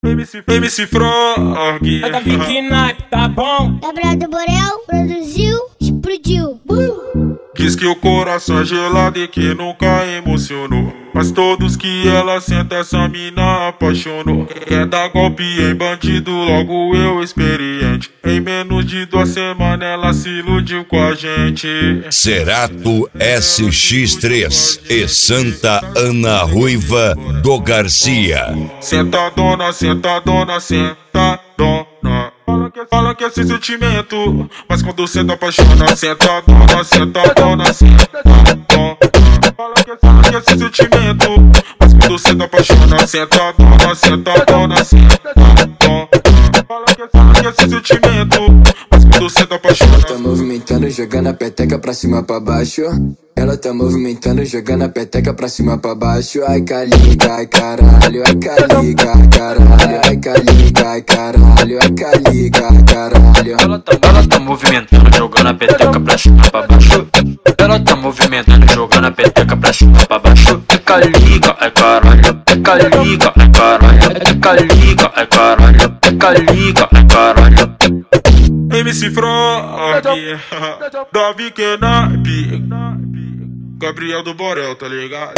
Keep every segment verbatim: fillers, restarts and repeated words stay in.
M C, M C Frog. Cada Vicky Nike, tá bom? Gabriel do Borel produziu, explodiu. Uh! Diz que o coração é gelado e que nunca emocionou, mas todos que ela senta essa mina apaixonou. Quer dar golpe em bandido, logo eu experiente. Em menos de duas semanas ela se iludiu com a gente. Cerato S X três e Santa Ana Ruiva do Garcia. Sentadona, sentadona, sentadona. Fala que é sem sentimento, mas quando senta apaixona. Sentadona, sentadona, sentadona. Fala que, fala que é sem sentimento, mas quando senta apaixona. Sentadona, sentadona, sentadona. Fala que, fala que é sem sentimento, mas quando senta apaixona. Tá movimentando, jogando a peteca pra cima pra baixo. Ela tá movimentando, jogando a peteca pra cima pra baixo. Ai caliga, ai caralho, ai caliga, ai caralho, ai caliga, ai caralho, ai caliga, ai caralho. Ela tá, ela tá movimentando, jogando a peteca pra cima pra baixo. Ela tá movimentando, jogando a peteca pra cima pra baixo. Ai caliga, ai caralho, ai caliga, ai caralho, ai caliga, ai caralho, ai caliga, ai caralho. M C Frog, Davi Kenap, Gabriel do Borel, tá ligado?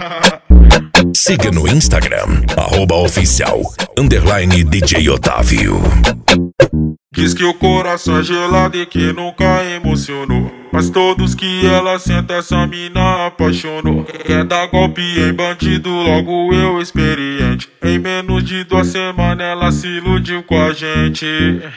Siga no Instagram, arroba oficial, underline D J Otávio. Diz que o coração é gelado e que nunca emocionou, mas todos que ela senta essa mina apaixonou. Quer dar golpe em bandido, logo eu experiente. Em menos de duas semanas ela se iludiu com a gente.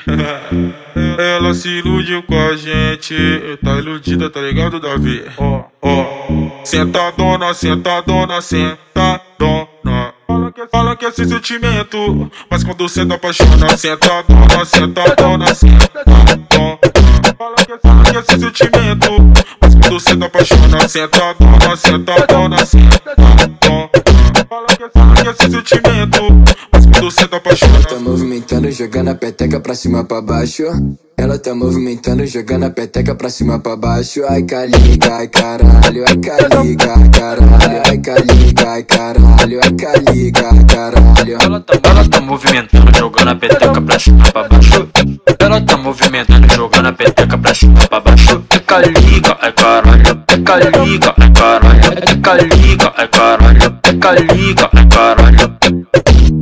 Ela se iludiu com a gente. Tá iludida, tá ligado, Davi? Ó, ó. Sentadona, sentadona, sentadona. Fala que, fala que é sem sentimento, mas quando senta apaixona. Sentadona, sentadona, sentadona. Fala que, fala que é sem sentimento, mas quando senta apaixona. Sentadona, sentadona, sentadona. Fala que, fala que é sem sentimento, mas quando senta apaixona. Tá movimentando, jogando a peteca pra cima pra baixo. Ela tá movimentando, jogando a peteca pra cima pra baixo. Ai caliga, ai caralho, ai caliga, ai caralho, ai caliga, ai caralho, ai caliga, ai caralho. Ela tá, ela tá movimentando, jogando a peteca pra cima pra baixo. Ela tá movimentando, jogando a peteca pra cima pra baixo. Ai caliga, ai caralho, ai caliga, ai caralho, ai caliga, ai caralho, ai caliga, ai caralho.